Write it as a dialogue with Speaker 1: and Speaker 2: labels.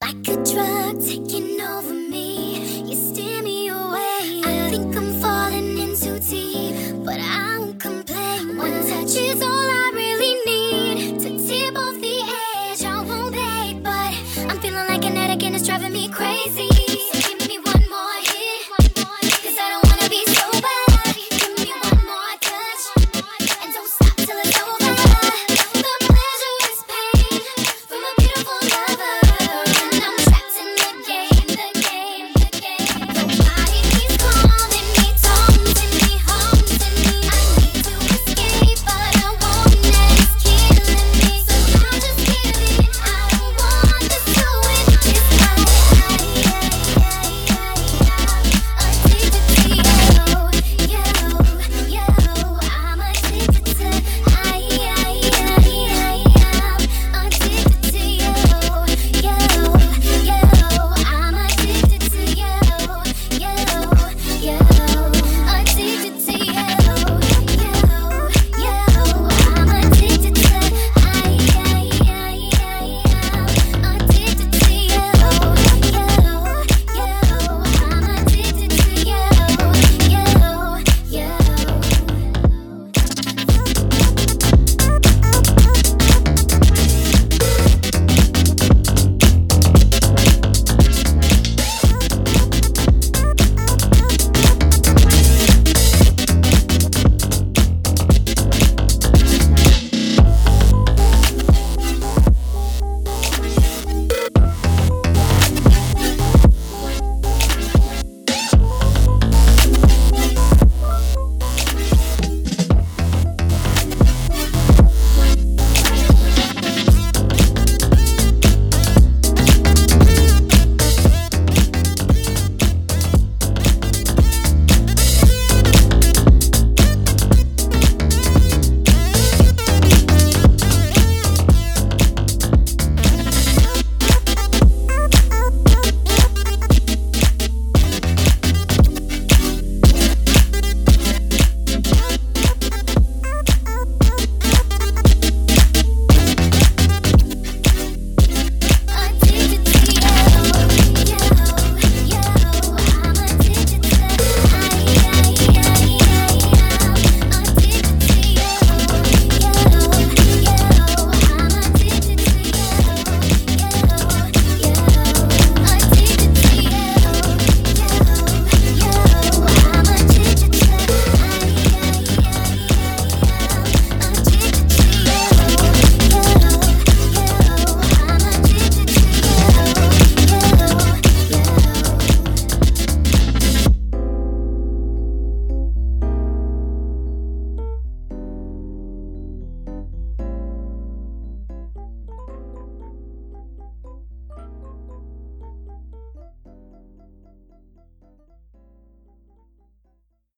Speaker 1: Like a drug taking over me, you steer me away. I think I'm falling in too deep, but I won't complain. One touch is all I really need to tip off the edge. I won't beg, but I'm feeling like an addict and it's driving me crazy.